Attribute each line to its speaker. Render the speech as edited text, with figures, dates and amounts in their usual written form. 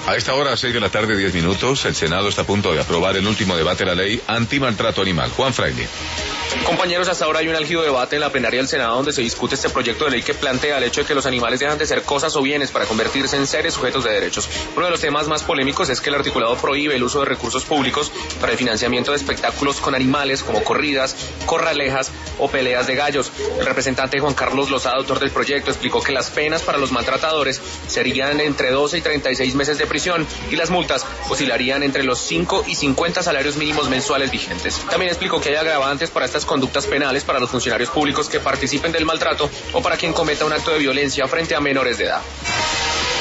Speaker 1: A esta hora, 6 de la tarde, 10 minutos, el Senado está a punto de aprobar el último debate de la ley antimaltrato animal. Juan Fraile.
Speaker 2: Compañeros, hasta ahora hay un álgido debate en la plenaria del Senado donde se discute este proyecto de ley que plantea el hecho de que los animales dejan de ser cosas o bienes para convertirse en seres sujetos de derechos. Uno de los temas más polémicos es que el articulado prohíbe el uso de recursos públicos para el financiamiento de espectáculos con animales como corridas, corralejas o peleas de gallos. El representante Juan Carlos Lozada, autor del proyecto, explicó que las penas para los maltratadores serían entre 12 y 36 meses de prisión y las multas oscilarían entre los 5 y 50 salarios mínimos mensuales vigentes. También explicó que hay agravantes para estas conductas penales para los funcionarios públicos que participen del maltrato o para quien cometa un acto de violencia frente a menores de edad.